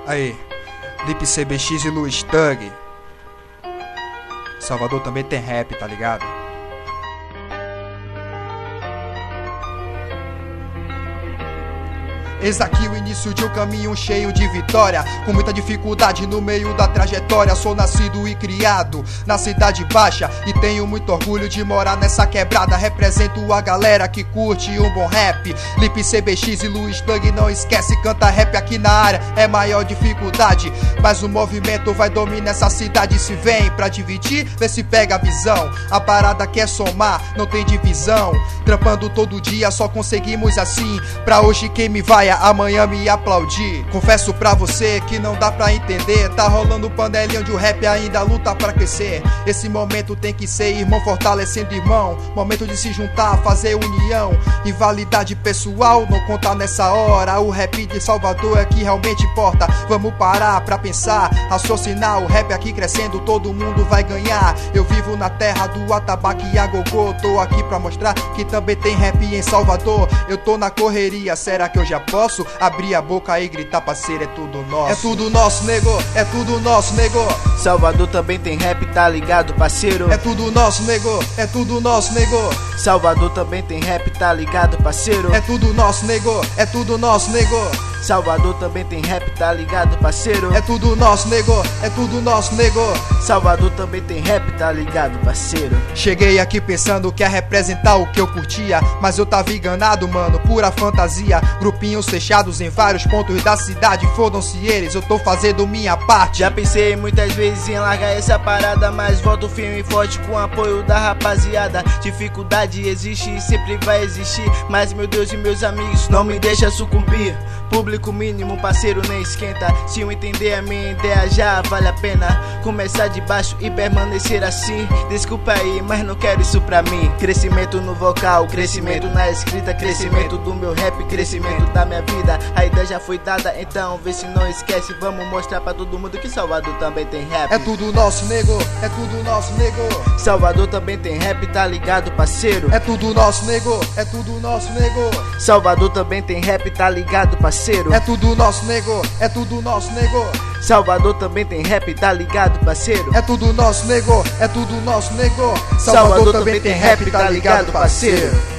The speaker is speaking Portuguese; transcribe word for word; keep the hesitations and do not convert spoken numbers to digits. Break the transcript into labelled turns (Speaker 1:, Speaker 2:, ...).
Speaker 1: Aí, Lip C B X e Luiz Thug. Salvador também tem rap, tá ligado? Eis aqui o início de um caminho cheio de vitória, com muita dificuldade no meio da trajetória. Sou nascido e criado na cidade baixa e tenho muito orgulho de morar nessa quebrada. Represento a galera que curte um bom rap. Lip C B X e Luiz Thug, não esquece, canta rap aqui na área. É maior dificuldade, mas o movimento vai dominar essa cidade. Se vem pra dividir, vê se pega a visão. A parada quer somar, não tem divisão. Trampando todo dia, só conseguimos assim. Pra hoje quem me vai amanhã me aplaudir. Confesso pra você que não dá pra entender. Tá rolando panelinha onde o rap ainda luta pra crescer. Esse momento tem que ser irmão fortalecendo irmão. Momento de se juntar, fazer união. Rivalidade pessoal não conta nessa hora. O rap de Salvador é que realmente importa. Vamos parar pra pensar, raciocinar. O rap aqui crescendo, todo mundo vai ganhar. Eu vivo na terra do atabaque e agogô. Tô aqui pra mostrar que também tem rap em Salvador. Eu tô na correria, será que eu já posso? Posso abrir a boca e gritar, parceiro, é tudo nosso. É tudo nosso, nego, é tudo nosso, nego.
Speaker 2: Salvador também tem rap, tá ligado, parceiro?
Speaker 1: É tudo nosso, nego, é tudo nosso, nego.
Speaker 2: Salvador também tem rap, tá ligado, parceiro?
Speaker 1: É tudo nosso, nego, é tudo nosso, nego.
Speaker 2: Salvador também tem rap, tá ligado, parceiro?
Speaker 1: É tudo nosso, nego, é tudo nosso, nego.
Speaker 2: Salvador também tem rap, tá ligado, parceiro?
Speaker 1: Cheguei aqui pensando que ia representar o que eu curtia, mas eu tava enganado, mano, pura fantasia. Grupinhos fechados em vários pontos da cidade, fodam-se eles, eu tô fazendo minha parte.
Speaker 2: Já pensei muitas vezes em largar essa parada, mas volto firme e forte com o apoio da rapaziada. Dificuldade existe e sempre vai existir, mas meu Deus e meus amigos não me deixa sucumbir. Público mínimo, parceiro, nem esquenta. Se eu entender a minha ideia já vale a pena começar de baixo e permanecer assim. Desculpa aí, mas não quero isso pra mim. Crescimento no vocal, crescimento na escrita, crescimento do meu rap, crescimento da minha vida. A ideia já foi dada, então vê se não esquece. Vamos mostrar pra todo mundo que Salvador também tem rap.
Speaker 1: É tudo nosso, nego, é tudo nosso, nego.
Speaker 2: Salvador também tem rap, tá ligado, parceiro?
Speaker 1: É tudo nosso, nego, é tudo nosso, nego.
Speaker 2: Salvador também tem rap, tá ligado, parceiro?
Speaker 1: É tudo nosso, nego, é tudo nosso, nego.
Speaker 2: Salvador também tem rap, tá ligado, parceiro?
Speaker 1: É tudo nosso, nego, é tudo nosso, nego.
Speaker 2: Salvador também tem rap, tá ligado, parceiro?